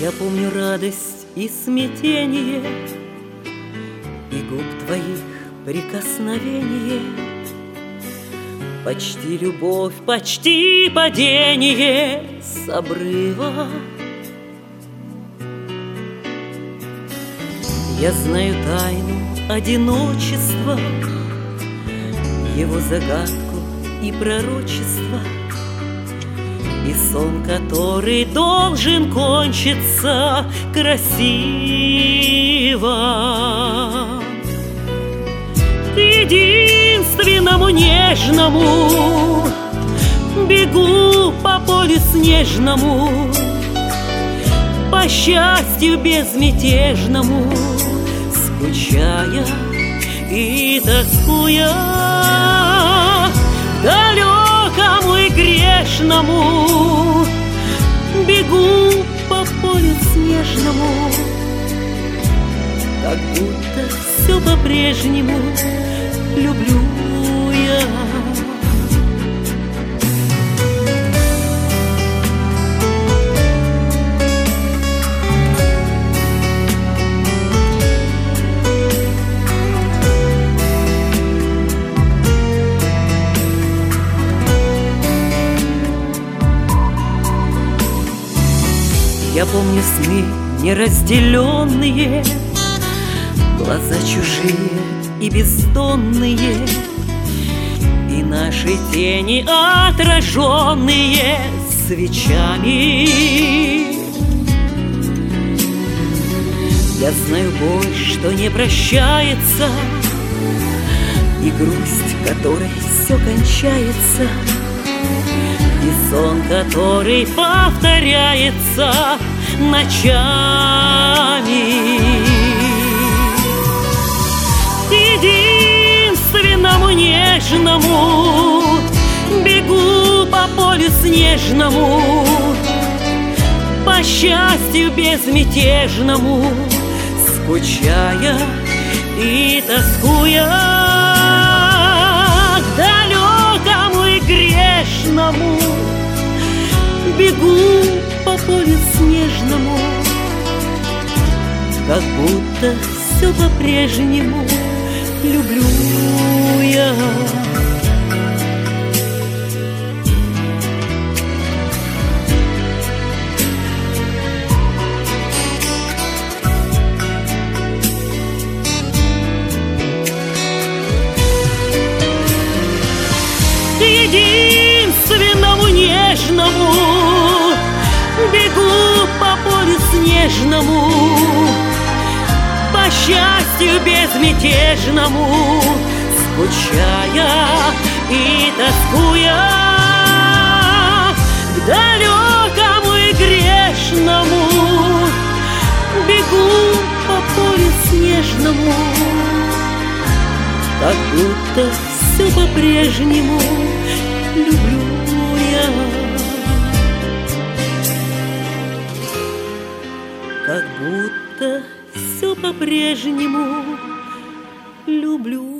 Я помню радость и смятение, и губ твоих прикосновение, почти любовь, почти падение с обрыва. Я знаю тайну одиночества, его загадку и пророчество, и сон, который должен кончиться красиво. К единственному нежному бегу по полю снежному, по счастью безмятежному, скучая и тоскуя, далекому и грешному бегу по полю снежному, как будто все по-прежнему люблю я. Я помню сны неразделенные, глаза чужие и бездонные, и наши тени отраженные свечами. Я знаю боль, что не прощается, и грусть, которой все кончается, и сон, который повторяется ночами. К единственному нежному бегу по полю снежному, по счастью безмятежному, скучая и тоскуя, к далекому и грешному бегу по полю снежному, как будто все по-прежнему люблю я. К единственному нежному бегу по полю снежному, по счастью безмятежному, скучая и тоскуя, к далекому и грешному бегу по полю снежному, как будто все по-прежнему люблю я. Как будто все по-прежнему люблю.